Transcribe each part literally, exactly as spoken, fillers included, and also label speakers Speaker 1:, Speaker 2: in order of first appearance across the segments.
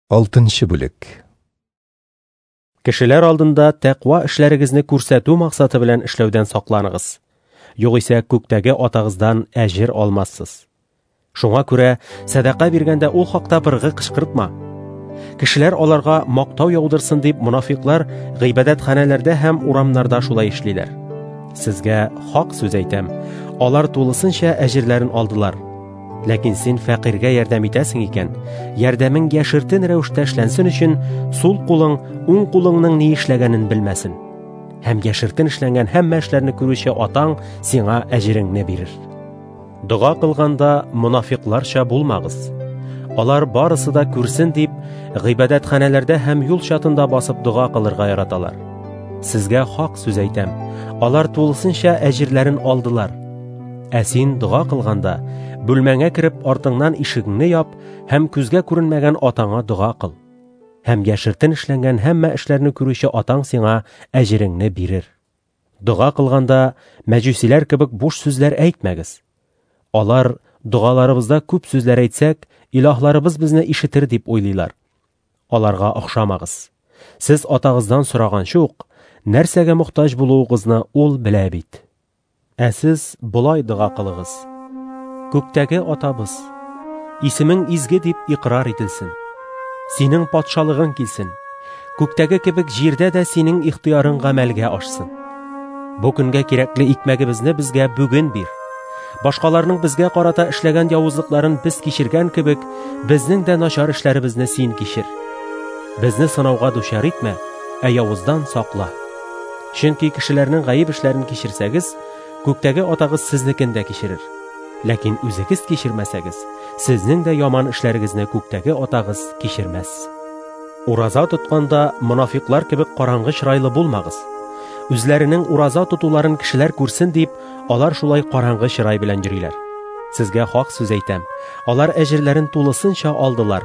Speaker 1: Алтынчы бүлек.
Speaker 2: Кешеләр алдында тәкъва эшләрегезне күрсәтү максаты белән эшләүдән сакланыгыз. Югыйсә күктәге атагыздан әҗер алмассыз. Шуңа күрә садака биргәндә ул хакта быргы кычкыртма. Кешеләр аларга мактау яудырсын дип мунафиклар гыйбадәтханәләрдә һәм урамнарда шулай эшлиләр. Сезгә хак сүз әйтәм, алар тулысынча әҗерләрен алдылар. Ләкин син фәкыйргә ярдәм итәсең икән, ярдәмең яшертен рәвештә эшләнсен өчен сул кулың уң кулыңның ни эшләгәнен белмәсен. Һәм яшертен эшләнгән һәммә эшләрне күрүче атаң сиңа әҗереңне бирер. Дуга кылганда мунафикларча булмагыз. Алар барысы да күрсен дип, гыйбадәтханәләрдә һәм юл чатында басып дуга кылырга яраталар. Сезгә хак сүз әйтәм, алар тулысынча әҗерләрен алдылар. Ә син дуга кылганда, бүлмәңә кереп артыңнан ишегеңне яп һәм күзгә күренмәгән атаңа дуга кыл. Һәм яшертен эшләнгән һәммә эшләрне күрүче атаң сиңа әҗереңне бирер. Дуга кылганда мәҗүсиләр кебек буш сүзләр әйтмәгез. Алар дугаларыбызда күп сүзләр әйтсәк, илаһларыбыз безне ишетер дип уйлыйлар. Аларга охшамагыз. Сез атагыздан сораганчы ук, нәрсәгә мохтаҗ булуыгызны ул белә бит. Ә сез булай дуга кылыгыз. Күктәге атабыз, исемең изге дип иqrar ителсен. Синең патшалыгың килсен. Күктәге кебек җирдә дә синең ихтыярың гамәлгә ашсын. Бу көнгә кирәкле икмәгебезне безгә бүген бир. Башкаларның безгә карата эшләгән явызлыкларын без кичергән кебек, безнең дә начар эшләребезне син кичер. Безне сынауга дучар итмә, ә явыздан сакла. Чөнки кешеләрнең гаиб эшләрен кичерсәгез, күктәге атагыз сезнекен дә кичерер. Ләкин үзегез кичермәсәгез, сезнең дә яман эшләрегезне күктәге атагыз кичермәс. Ураза тотканда мунафиклар кебек караңгы чырайлы булмагыз. Үзләренең ураза тотуларын кешеләр күрсен дип, алар шулай караңгы чырай белән йөриләр. Сезгә хак сүз әйтәм, алар әҗерләрен тулысынча алдылар.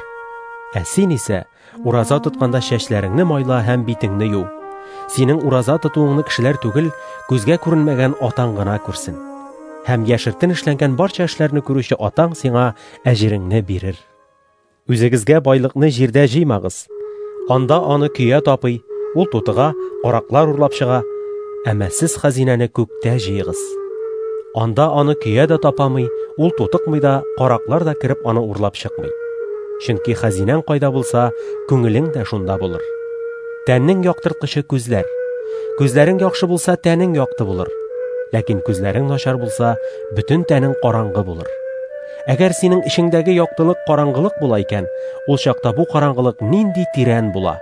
Speaker 2: Ә син исә ураза тотканда чәчләреңне майла һәм битеңне ю. Синең ураза тотуыңны кешеләр түгел, күзгә күренмәгән атаң гына күрсен. Һәм яшертен эшләнгән барча эшләрне күрүче атаң сиңа әҗереңне бирер. Үзегезгә байлыкны җирдә җыймагыз. Анда аны көя тапый, ул тутыга, караклар урлап чыга, әмма сез хәзинәне күктә җыйгыз. Анда аны көя дә тапамый, ул тутыкмый да, караклар да кирип аны урлап чыкмый. Чөнки хәзинәң кайда булса, күңелең дә шунда булыр. Тәннең яктырткычы күзләр. Күзләрең яхшы булса, тәнең якты булыр. Ләкин күзләрең начар булса, бүтән тәнең караңгы булыр. Әгәр синең ишеңдәге яктылык караңгылык була икән, ул чакта бу караңгылык нинди тирән була.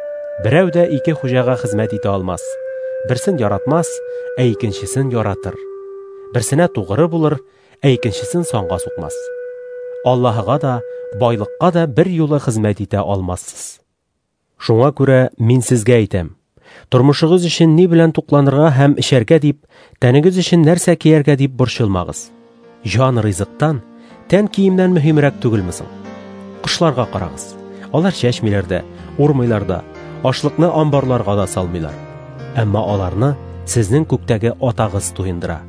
Speaker 2: Берәү дә ике хуҗага хезмәт итә алмас. Берсен яратмас, ә икенчесен яратыр. Берсенә тугры булыр, ә икенчесен санга сукмас. Аллаһыга да, байлыкка да бер юлы хезмәт итә алмассыз. Шуңа күрә мин сезгә әйтәм, тормышыгыз өчен ни белән тукланырга һәм эчәргә дип, тәнегез өчен нәрсә кияргә дип борчылмагыз. Җан ризыктан, тән киемнән мөһимрәк түгелме соң? Кышларга карагыз. Алар чәчмиләр дә, урмыйлар да, ашлыкны амбарларга да салмыйлар. Әмма аларны сезнең күктәге атагыз туендыра.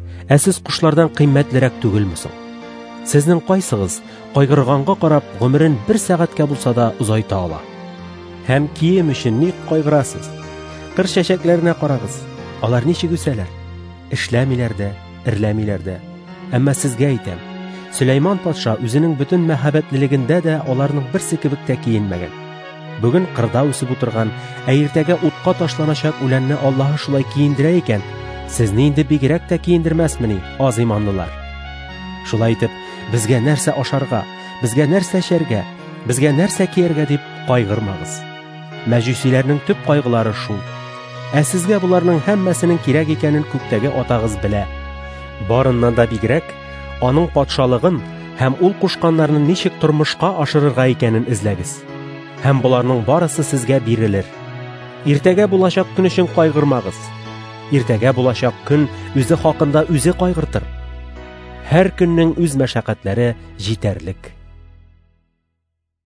Speaker 2: Ә сез кушлардан кыйммәтлерәк түгелме соң? Сезнең кайсыгыз кайгырганга карап гомерен бер сәгатькә булса да узайта ала? Һәм кием өчен ник кайгырасыз? Кыр чәчәкләренә карагыз. Алар ничек үсәләр? Эшләмиләр дә, эрләмиләр дә. Әмма сезгә әйтәм, Сөләйман патша үзенең бөтен мәхәббәтлелегендә дә аларның берсе кебек тә киенмәгән. Бүген кырда үсеп утырган, ә иртәгә утка ташланачак үләнне Аллаһы шулай киендерә икән, сезне инде бигрәк тә киендермәсмени, аз иманлылар. Шулай итеп, безгә нәрсә ашарга, безгә нәрсә эчәргә, безгә нәрсә кияргә дип кайгырмагыз. Мәҗүсиләрнең төп кайгылары шул. Ә сезгә буларның һәммәсенең кирәк икәнен күктәге атагыз белә. Барыннан да бигрәк, аның патшалыгын һәм ул кушканнарны ничек тормышка ашырырга икәнен эзләгез. Һәм буларның барысы сезгә бирелер. Иртәгә булачак көн өчен кайгырмагыз. Иртәгә булачак көн үзе хакында үзе кайгыртыр. Һәр көннең үз мәшәкатьләре җитәрлек.